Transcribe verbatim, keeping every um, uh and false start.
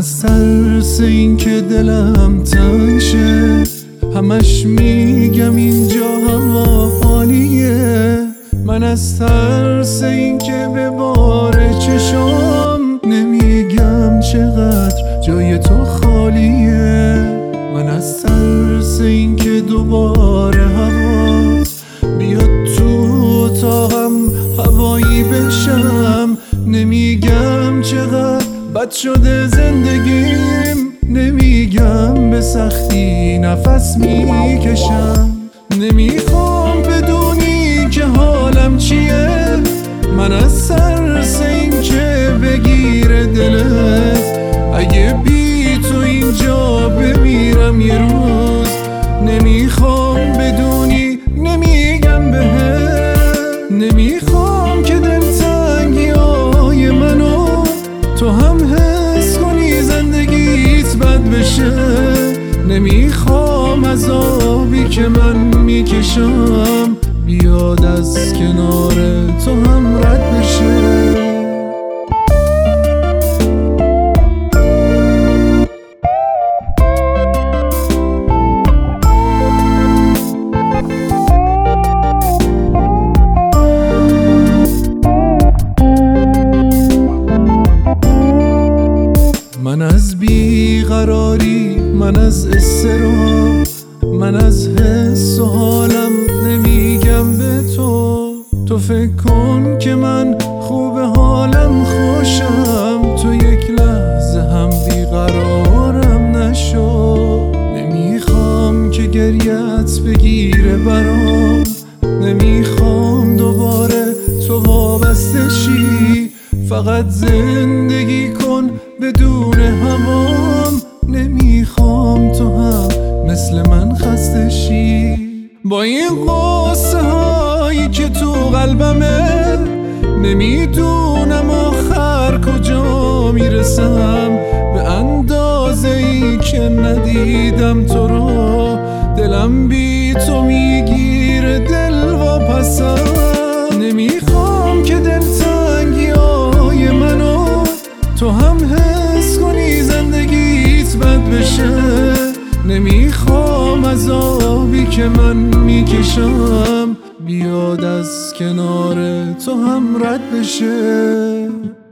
از ترس این که دلم تنگ شه همش میگم اینجا هوا عالیه. من از ترس این که به بار چشام نمیگم چقدر جای تو خالیه. من از ترس این که دوباره هوات بیاد تو اتاقم هوایی بشم نمیگم چقدر بد شده زندگیم، نمیگم به سختی نفس میکشم. نمیخوام بدونی که حالم چیه، من از ترس این که بگیره دلت اگه بی تو اینجا بمیرم یه روز. نمیخوام بدونی نمیگم بهت، نمیخوام که دلتنگی های منو تو هم حس کنی زندگیت بد بشه. نمیخوام عذابی که من میکشم بیاد از کنار تو هم رد بشه. من از بیقراری، من از اضطراب، من از حس و حالم نمیگم به تو. تو فکر کن که من خوب حالم خوشم، تو یک لحظه هم بیقرارم نشو. نمیخوام که گریت بگیره برام، نمیخوام دوباره تو وابسته شی. فقط زندگی کن بدون هوام، نمیخوام تو هم مثل من خسته شی. با این قصه هایی که تو قلبمه نمیدونم آخر کجا میرسم. به اندازه ای که ندیدم تو رو دلم بی تو میگیره دل واپسم. نمیخوام که دلتنگی های منو تو هم حس کنی زندگیت بد بشه. نمیخوام عذابی که من میکشم بیاد از کنار تو هم رد بشه.